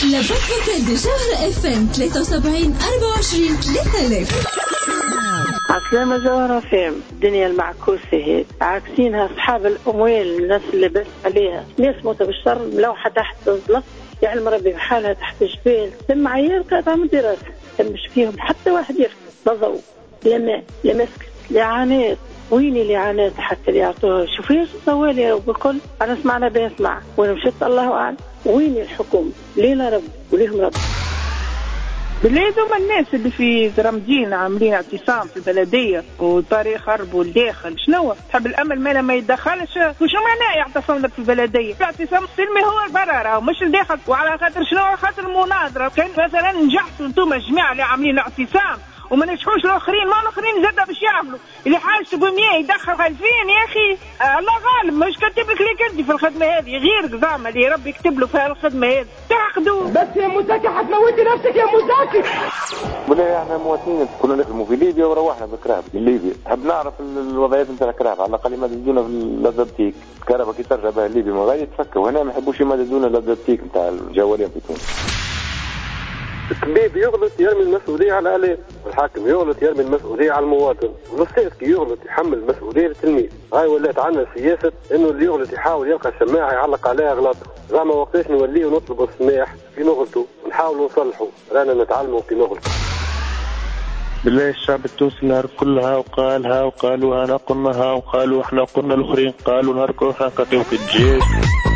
لابد هوتيل دي جوهرة اف ام 73 24 3000. عسلامة جوهرة فهم الدنيا المعكوسة هي عاكسينها أصحاب الأموال، الناس اللي بس عليها ناس موتى بالشر ملوحة تحت الظلف، يعلم ربي بحالها تحت الجبال، ثم عيال قاعدة من دراسة مش فيهم حتى واحد يركب لا ضوء لا ماء لا مسكن لا عناد. وين اللي عناد حتى اللي يعطوها؟ شوفيش الصوالي وبكل أنا سمعنا بنسمع وأنا مشيت الله أعلم. وين الحكومة؟ لينا رب وليهم رب. بلادهم الناس اللي في زرمدين عاملين اعتصام في البلدية وطريق خرب والداخل، شنو تحب الأمل مالا ما يتدخلش؟ وشو معناه يعتصم لك في البلدية؟ الاعتصام السلمي هو البرارة ومش الداخل. وعلى خاطر شنو؟ خاطر المناظرة. كان مثلا نجحتوا انتم الجماعة اللي عاملين اعتصام وما نجحوش الآخرين، ما الآخرين زادة باش يعملوا اللي حاجته ب100 يدخل 2000 يا أخي. الله غالب مش كاتب لك ليك أنت في الخدمة هذه، غير زعما اللي ربي يكتب له في الخدمة هذه تعقدوا. بس يا مزاكي حتموتي نفسك يا مزاكي. ولا احنا مواطنين كنا نخدموا في ليبيا وروحنا بالكرهب من ليبيا. حاب نعرف الوضعيات نتاع الكرهب، على الأقل يمددونا في اللادابتيك. الكهرباء كي ترجع بها ليبيا من غير تفكر، وهنا ما يحبوش يمددونا اللادابتيك نتاع الجوالين في تونس. الطبيب يغلط يرمي المسؤولية على الآلات، والحاكم يغلط يرمي المسؤولية على المواطن، والأستاذ كي يغلط يحمل المسؤولية للتلميذ. هاي ولات عندنا سياسة إنه اللي يغلط يحاول يلقى سماعة يعلق عليها أغلاطه. زعما وقتاش نوليه ونطلب السماح في نغلطه ونحاولوا نصلحوا، رانا نتعلموا في نغلطه. بالله الشعب التونسي نهار كلها وقالها وقالوا أنا قلناها وقالوا إحنا قلنا الآخرين قالوا نهار كلها قاتلوا في الجيش.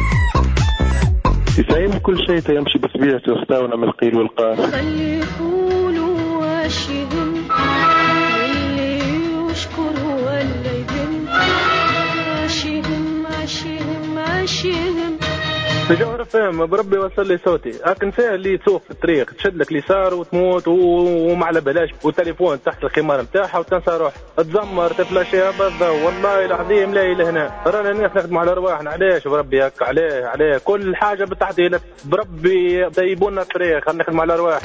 يساهم كل شيء يمشي بطبيعته، يختارنا من القيل والقال. خلي يقولوا واشهم واللي يشكر ولا يذم، عاشهم جوهر فهم بربي وصل لي صوتي. لكن فيها اللي تسوق في الطريق تشد لك اليسار وتموت وما على بلاش، والتليفون تحت الخمار نتاعها وتنسى روح تزمر تفلاشيها بالضوء. والله العظيم لا اله هنا رانا الناس نخدموا على ارواحنا. علاش بربي هكا؟ عليه كل حاجه بالتعديل بربي طيبونا الطريق، خلينا نخدموا على ارواح.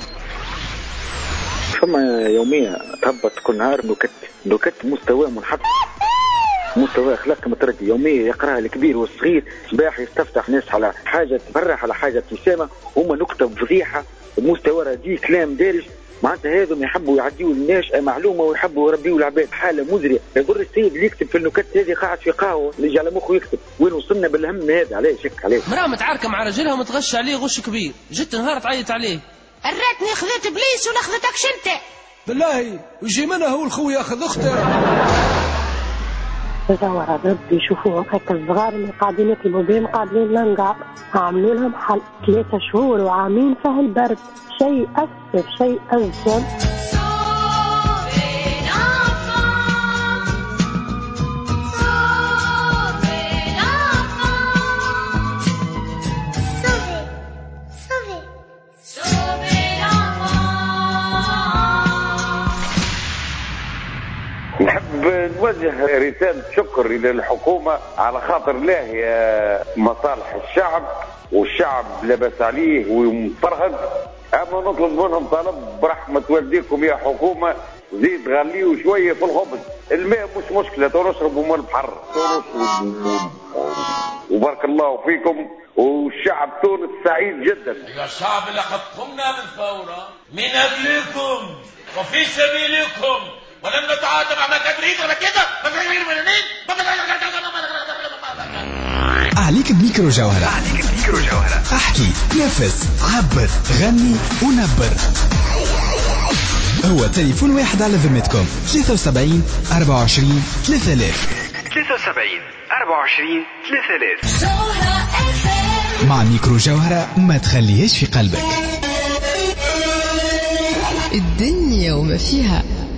ثم يوميا تهبط كل نهار نكت مستوى منحط، مستوى أخلاق متردي. يوميا يقرأها الكبير والصغير، صباح يستفتح ناس على حاجة تفرح على حاجة ابتسامة، هما نكتة فضيحة مستوى رديء كلام دارج. معناتها هذم يحبوا يعديوا للناس معلومة ويحبوا يربيوا العباد. حالة مزرية. يضر السيد اللي يكتب في النكت هذه قاعد في قهوة اللي على مخه يكتب. وين وصلنا بالهم هذا؟ عليه شك عليه. مرأة متعاركة مع رجلها ومتغش عليه غش كبير، جت نهار تعيط عليه. الراتني خذت بليس ولا خذتكش انت؟ بالله ويجي منها هو الخوي ياخذ اخته. جوهرة ربي يشوفوهم هكا الصغار اللي قاعدين يطلبوا بهم قاعدين ننقع، عاملوا لهم حل 3 شهور وعامين فيه البرد. شيء أسف شيء أزم. نحب نوجه رسالة شكر إلى الحكومة على خاطر لاهي مصالح الشعب، والشعب لبس عليه ومفرهد. أما نطلب منهم طلب برحمة والديكم يا حكومة، زيد غليوا شوية في الخبز. الماء مش مشكلة، تنشربوا من البحر وبارك الله فيكم. والشعب تونس سعيد جدا. يا شعب لقد قمنا بالثورة من أجلكم وفي سبيلكم، ولم نتعاطى مع مكابرين ولا كده. عليك بميكرو جوهرة. احكي، نفس، عبر، غني ونبر. هو تليفون واحد على ذمتكم 73 24 3000. 73 24 3000. مع ميكرو جوهرة ما تخليهش في قلبك. الدنيا وما فيها.